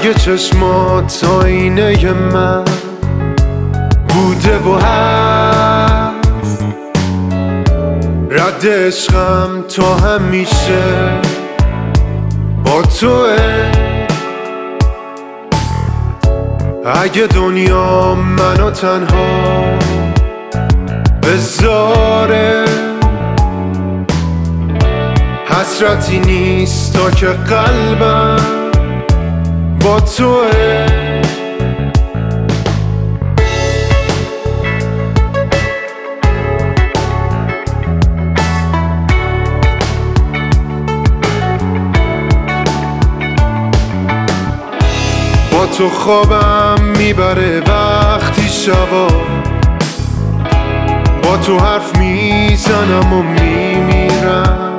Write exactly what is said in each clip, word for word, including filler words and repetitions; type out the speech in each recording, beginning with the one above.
اگه چشمات آینه من بوده و هست، رد عشقم تا همیشه با توه. اگه دنیا منو تنها بذاره، حسرتی نیست تا که قلبم با توه. با تو خوابم میبره وقتی شبا، با تو حرف میزنم و میمیرم،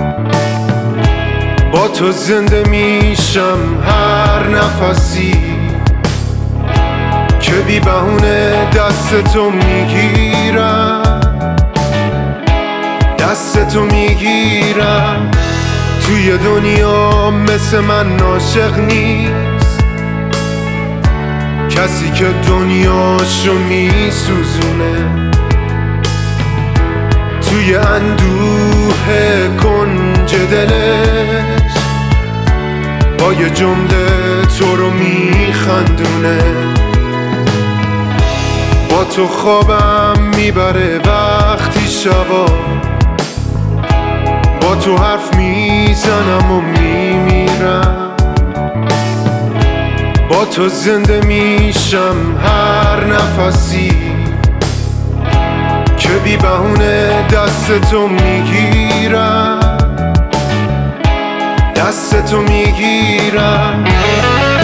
با تو زنده میشم هر نفسی که بی بهونه دست تو میگیرم، دست تو میگیرم. توی دنیا مثل من عاشق نیست، کسی که دنیاشو میسوزونه توی اندوه کنج دلش، با یه جمله تو رو میخندونه. با تو خوابم میبره وقتی شبا، با تو حرف میزنم و میمیرم، با تو زنده میشم هر نفسی که بی بهونه دست تو میگیرم، دست تو میگیرم.